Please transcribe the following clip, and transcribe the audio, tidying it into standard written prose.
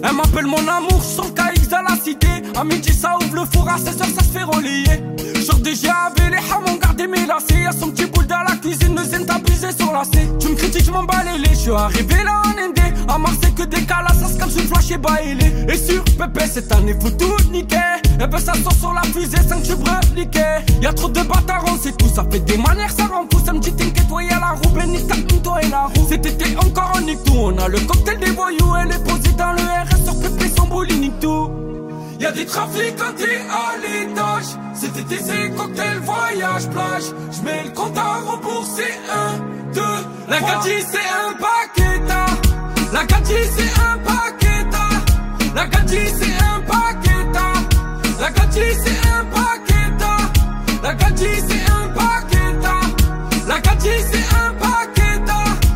Elle m'appelle mon amour, sur le KX à la cité. À midi ça ouvre le four, à 16h ça se fait relayer. Genre des GAV, les hamons gardés mes lacets. Y'a son petit boule dans la cuisine, le zen t'abusé sur la C. Tu me critiques, j'm'en bats les lait. J'suis arrivé là en ND. À Marseille que des calas, ça se calme, j'suis flash et bailé. Et sur Pépé cette année faut tout niquer. Et ben ça sort sur la fusée, 5 tubes reliqués. Y'a trop de bâtards, on sait tout, ça fait des manières, ça rend fou. Ça me dit t'inquiète, ouais y'a la roue, ben nique ta toi et la roue. Cet été encore on nique tout, on a le cocktail des voyous. Elle est posée dans le RS sur Pépé, son bouli nique tout. Y'a des trafiquantés à l'étage. Cet été c'est cocktail, voyage, plage. J'mets le compte à rebours, c'est 1, 2, la gadget c'est un pack.